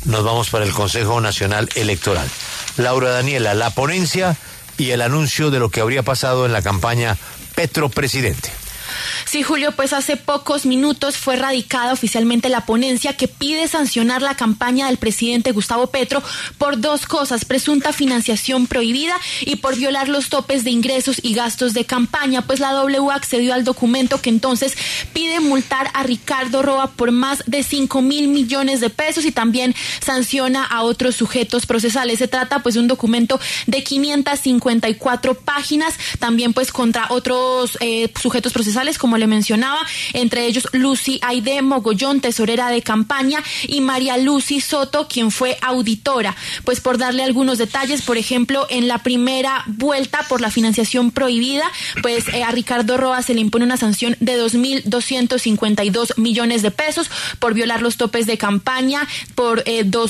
nos vamos para el Consejo Nacional Electoral. Laura Daniela, la ponencia y el anuncio de lo que habría pasado en la campaña Petro Presidente. Sí, Julio, pues hace pocos minutos fue radicada oficialmente la ponencia que pide sancionar la campaña del presidente Gustavo Petro por dos cosas: presunta financiación prohibida y por violar los topes de ingresos y gastos de campaña. Pues la W accedió al documento que entonces pide multar a Ricardo Roa por más de 5.000 millones de pesos y también sanciona a otros sujetos procesales. Se trata pues de un documento de 554 páginas, también pues contra otros sujetos procesales, como le mencionaba, entre ellos Lucy Aide Mogollón, tesorera de campaña, y María Lucy Soto, quien fue auditora. Pues por darle algunos detalles, por ejemplo, en la primera vuelta por la financiación prohibida, pues a Ricardo Roa se le impone una sanción de 2.252 millones de pesos por violar los topes de campaña, por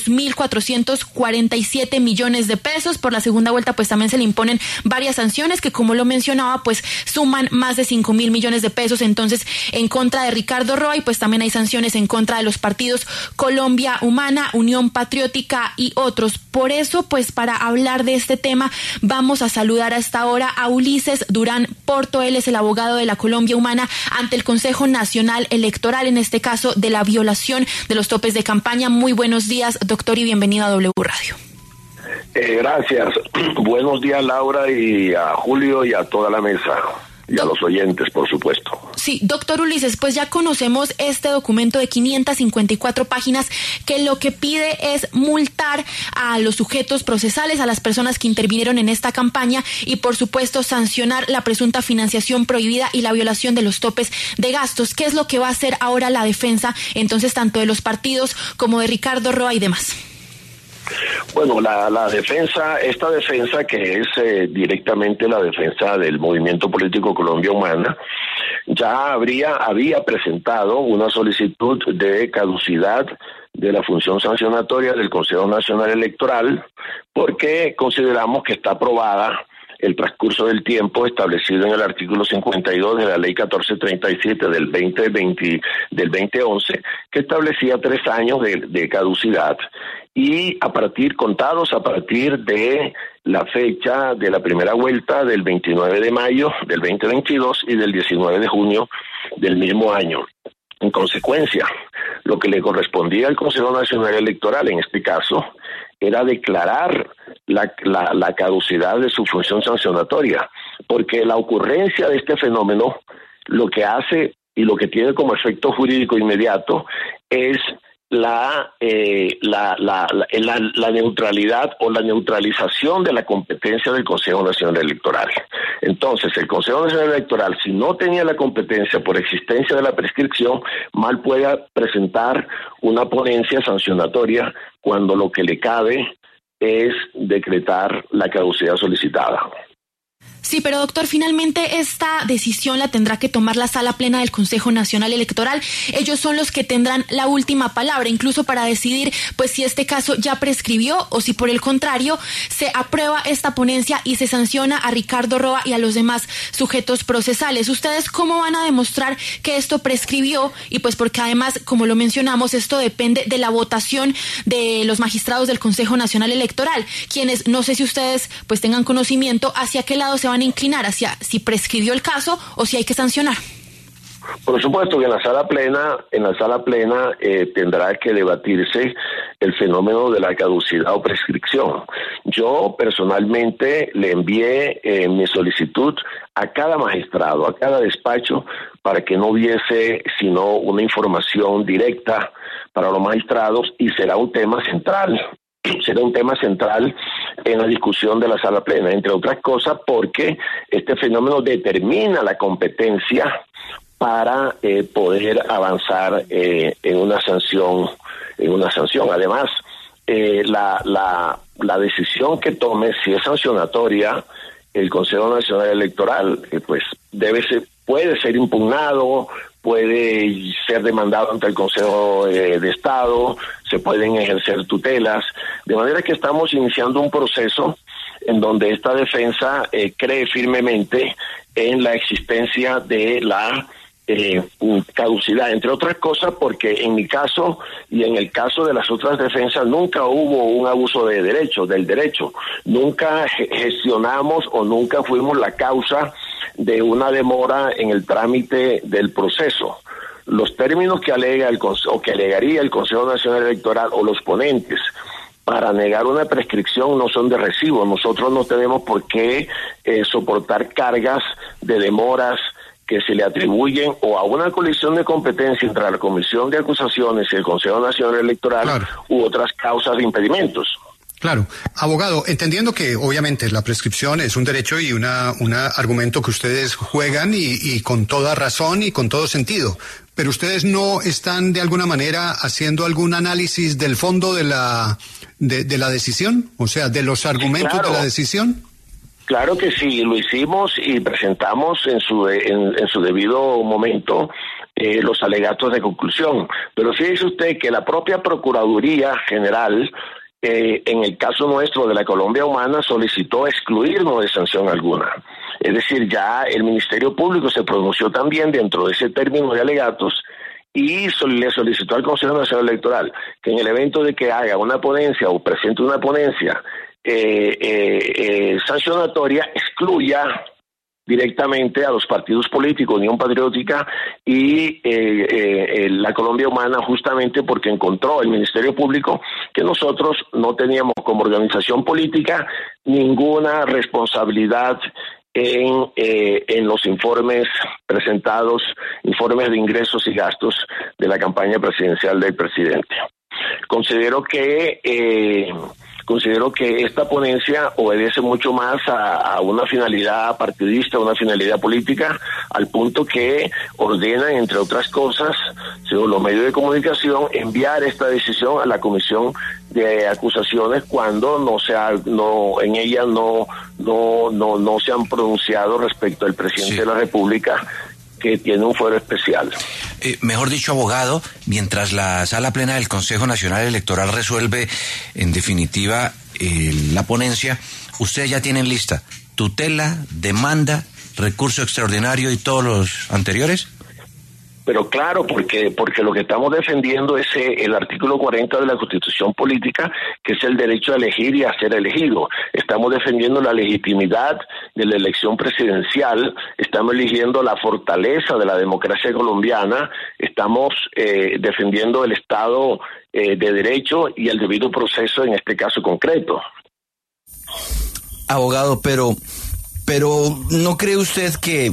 2.447 millones de pesos. Por la segunda vuelta, pues también se le imponen varias sanciones que, como lo mencionaba, pues suman más de 5.000 millones de pesos entonces en contra de Ricardo Roa, y pues también hay sanciones en contra de los partidos Colombia Humana, Unión Patriótica y otros. Por eso, pues para hablar de este tema, vamos a saludar a esta hora a Ulises Durán Porto. Él es el abogado de la Colombia Humana ante el Consejo Nacional Electoral, en este caso de la violación de los topes de campaña. Muy buenos días, doctor, y bienvenido a W Radio. Gracias. Buenos días, Laura, y a Julio y a toda la mesa. Y a los oyentes, por supuesto. Sí, doctor Ulises, pues ya conocemos este documento de 554 páginas que lo que pide es multar a los sujetos procesales, a las personas que intervinieron en esta campaña, y por supuesto sancionar la presunta financiación prohibida y la violación de los topes de gastos. ¿Qué es lo que va a hacer ahora la defensa, entonces, tanto de los partidos como de Ricardo Roa y demás? Bueno, la defensa, esta defensa que es directamente la defensa del movimiento político Colombia Humana, ya había presentado una solicitud de caducidad de la función sancionatoria del Consejo Nacional Electoral, porque consideramos que está aprobada el transcurso del tiempo establecido en el artículo 52 de la Ley 1437 del 2011, que establecía 3 años de caducidad, y contados a partir de la fecha de la primera vuelta del 29 de mayo del 2022 y del 19 de junio del mismo año. En consecuencia, lo que le correspondía al Consejo Nacional Electoral en este caso era declarar la caducidad de su función sancionatoria, porque la ocurrencia de este fenómeno lo que hace y lo que tiene como efecto jurídico inmediato es la neutralidad o la neutralización de la competencia del Consejo Nacional Electoral. Entonces, el Consejo Nacional Electoral, si no tenía la competencia por existencia de la prescripción, mal puede presentar una ponencia sancionatoria cuando lo que le cabe es decretar la caducidad solicitada. Sí, pero doctor, finalmente esta decisión la tendrá que tomar la Sala Plena del Consejo Nacional Electoral. Ellos son los que tendrán la última palabra, incluso para decidir pues si este caso ya prescribió o si por el contrario se aprueba esta ponencia y se sanciona a Ricardo Roa y a los demás sujetos procesales. ¿Ustedes cómo van a demostrar que esto prescribió? Y pues porque además, como lo mencionamos, esto depende de la votación de los magistrados del Consejo Nacional Electoral, quienes, no sé si ustedes pues tengan conocimiento hacia qué lado se van a inclinar, hacia si prescribió el caso o si hay que sancionar. Por supuesto que en la sala plena tendrá que debatirse el fenómeno de la caducidad o prescripción. Yo personalmente le envié mi solicitud a cada magistrado, a cada despacho, para que no hubiese sino una información directa para los magistrados, y será un tema central en la discusión de la sala plena, entre otras cosas porque este fenómeno determina la competencia para poder avanzar en una sanción. Además, la decisión que tome, si es sancionatoria, el Consejo Nacional Electoral, pues puede ser impugnado, puede ser demandado ante el Consejo de Estado, se pueden ejercer tutelas, de manera que estamos iniciando un proceso en donde esta defensa cree firmemente en la existencia de la caducidad, entre otras cosas porque en mi caso y en el caso de las otras defensas nunca hubo un abuso del derecho, nunca gestionamos o nunca fuimos la causa de una demora en el trámite del proceso. Los términos que alega que alegaría el Consejo Nacional Electoral o los ponentes para negar una prescripción no son de recibo. Nosotros no tenemos por qué soportar cargas de demoras que se le atribuyen o a una colisión de competencia entre la Comisión de Acusaciones y el Consejo Nacional Electoral, claro, u otras causas de impedimentos. Claro. Abogado, entendiendo que obviamente la prescripción es un derecho y un argumento que ustedes juegan y con toda razón y con todo sentido, pero ustedes no están de alguna manera haciendo algún análisis del fondo de la decisión, o sea, de los argumentos, claro, de la decisión. Claro que sí, lo hicimos y presentamos en su debido momento los alegatos de conclusión. Pero fíjese usted que la propia Procuraduría General, en el caso nuestro de la Colombia Humana, solicitó excluirnos de sanción alguna. Es decir, ya el Ministerio Público se pronunció también dentro de ese término de alegatos y le solicitó al Consejo Nacional Electoral que en el evento de que haga una ponencia o presente una ponencia sancionatoria, excluya directamente a los partidos políticos, Unión Patriótica y la Colombia Humana, justamente porque encontró el Ministerio Público que nosotros no teníamos como organización política ninguna responsabilidad en los informes presentados, informes de ingresos y gastos de la campaña presidencial del presidente. Considero que esta ponencia obedece mucho más a una finalidad partidista, a una finalidad política, al punto que ordena, entre otras cosas, según los medios de comunicación, enviar esta decisión a la Comisión de Acusaciones cuando en ella no se han pronunciado respecto al presidente, sí, de la República, que tiene un fuero especial. Mejor dicho, abogado, mientras la Sala Plena del Consejo Nacional Electoral resuelve, en definitiva, la ponencia, ustedes ya tienen lista tutela, demanda, recurso extraordinario y todos los anteriores. Pero claro, porque lo que estamos defendiendo es el artículo 40 de la Constitución Política, que es el derecho a elegir y a ser elegido. Estamos defendiendo la legitimidad de la elección presidencial, estamos eligiendo la fortaleza de la democracia colombiana, estamos defendiendo el Estado de Derecho y el debido proceso en este caso concreto. Abogado, pero ¿no cree usted que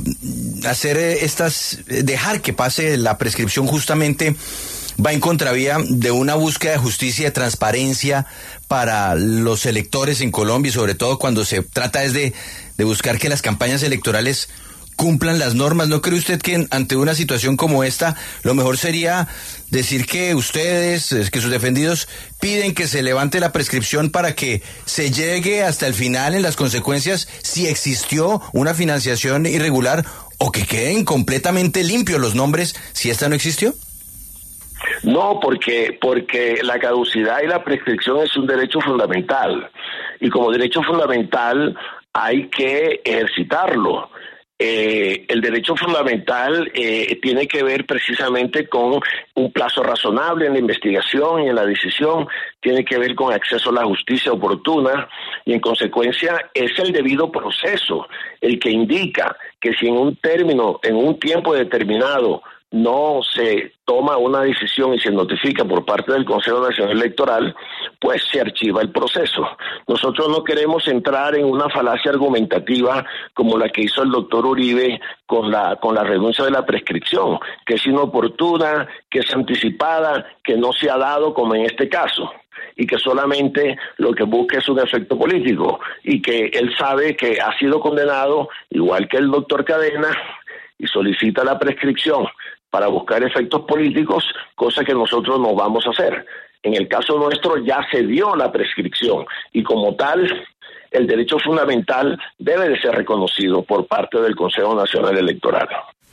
dejar que pase la prescripción justamente va en contravía de una búsqueda de justicia y de transparencia para los electores en Colombia, y sobre todo cuando se trata de buscar que las campañas electorales cumplan las normas? ¿No cree usted que ante una situación como esta lo mejor sería decir que ustedes, que sus defendidos piden que se levante la prescripción para que se llegue hasta el final en las consecuencias si existió una financiación irregular, o que queden completamente limpios los nombres si esta no existió? No, porque la caducidad y la prescripción es un derecho fundamental, y como derecho fundamental hay que ejercitarlo. El derecho fundamental tiene que ver precisamente con un plazo razonable en la investigación y en la decisión, tiene que ver con acceso a la justicia oportuna, y en consecuencia es el debido proceso el que indica que si en un tiempo determinado no se toma una decisión y se notifica por parte del Consejo Nacional Electoral, pues se archiva el proceso. Nosotros no queremos entrar en una falacia argumentativa como la que hizo el doctor Uribe con la renuncia de la prescripción, que es inoportuna, que es anticipada, que no se ha dado como en este caso, y que solamente lo que busca es un efecto político, y que él sabe que ha sido condenado, igual que el doctor Cadena, y solicita la prescripción para buscar efectos políticos, cosa que nosotros no vamos a hacer. En el caso nuestro ya se dio la prescripción, y como tal, el derecho fundamental debe de ser reconocido por parte del Consejo Nacional Electoral.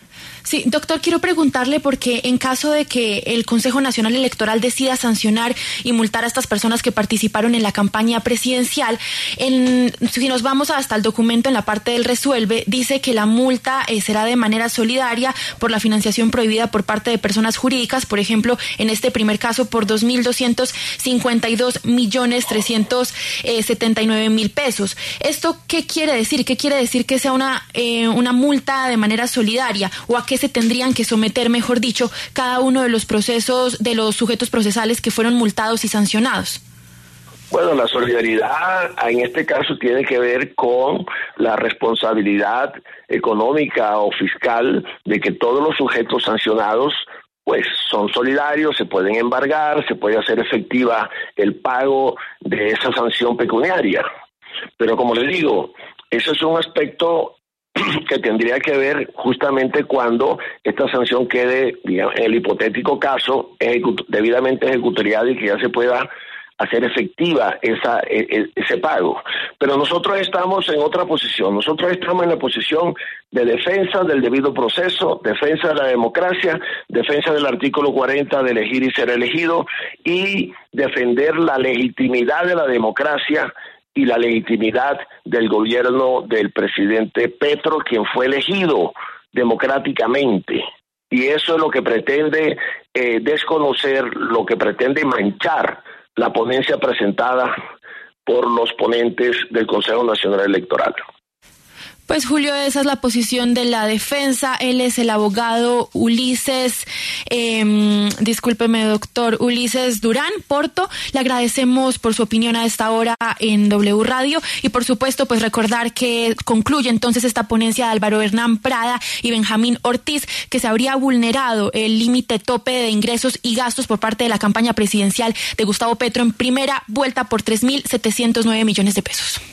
Sí, doctor, quiero preguntarle porque en caso de que el Consejo Nacional Electoral decida sancionar y multar a estas personas que participaron en la campaña presidencial, si nos vamos hasta el documento en la parte del resuelve, dice que la multa será de manera solidaria por la financiación prohibida por parte de personas jurídicas, por ejemplo, en este primer caso por 2.252.379.000 pesos. ¿Esto qué quiere decir? ¿Qué quiere decir que sea una multa de manera solidaria? ¿O a qué se tendrían que someter, mejor dicho, cada uno de los procesos, de los sujetos procesales que fueron multados y sancionados? Bueno, la solidaridad en este caso tiene que ver con la responsabilidad económica o fiscal de que todos los sujetos sancionados pues son solidarios, se pueden embargar, se puede hacer efectiva el pago de esa sanción pecuniaria. Pero como les digo, eso es un aspecto que tendría que ver justamente cuando esta sanción quede, digamos, en el hipotético caso, debidamente ejecutoriada y que ya se pueda hacer efectiva ese pago. Pero nosotros estamos en otra posición. Nosotros estamos en la posición de defensa del debido proceso, defensa de la democracia, defensa del artículo 40 de elegir y ser elegido, y defender la legitimidad de la democracia y la legitimidad del gobierno del presidente Petro, quien fue elegido democráticamente. Y eso es lo que pretende desconocer, lo que pretende manchar la ponencia presentada por los ponentes del Consejo Nacional Electoral. Pues Julio, esa es la posición de la defensa. Él es el abogado Ulises, discúlpeme doctor, Ulises Durán Porto. Le agradecemos por su opinión a esta hora en W Radio y por supuesto pues recordar que concluye entonces esta ponencia de Álvaro Hernán Prada y Benjamín Ortiz, que se habría vulnerado el límite tope de ingresos y gastos por parte de la campaña presidencial de Gustavo Petro en primera vuelta por 3.709 millones de pesos.